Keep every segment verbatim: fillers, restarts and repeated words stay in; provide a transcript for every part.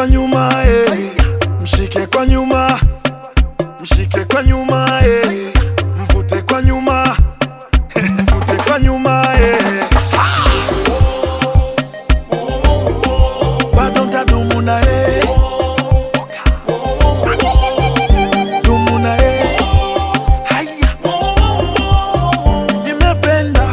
kwa nyuma eh. Mshike kwa nyuma, mshike kwa nyuma eh. Mvute kwa nyuma, mvute kwa nyuma eh. Bado ntadumu na eh. Dumu na eh. Haya, nimependa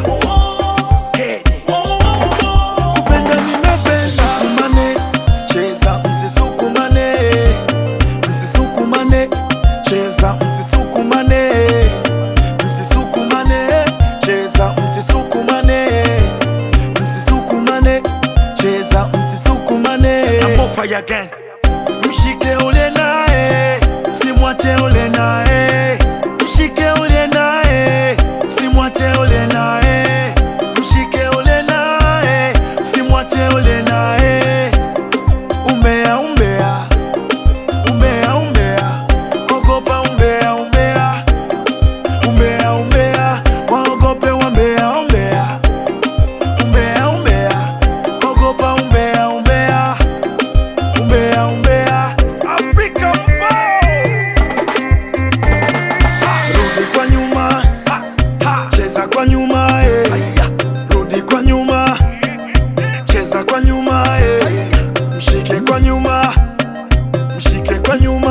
kupenda, nimependa. Msisukumane, cheza msisukumane, msisukumane, cheza msisukumane, msisukumane, cheza msisukumane, msisukumane, cheza msisukumane. I'm on fire again. Mshike ule nae, simwache ule nae. Mshike ule nae, simwache ule nae. Mshike ule nae, simwache ule nae. Umbea, umbea, umbea, umbea, ogopa umbea, umbea, umbea, umbea, waogope wambea, umbea, umbea, umbea, ogopa umbea, umbea, umbea, umbea. African boy, rudi kwa nyuma, cheza kwa nyuma eh. Rudi kwa nyuma, cheza kwa nyuma eh. Mshike kwa nyuma, mshike kwa nyuma.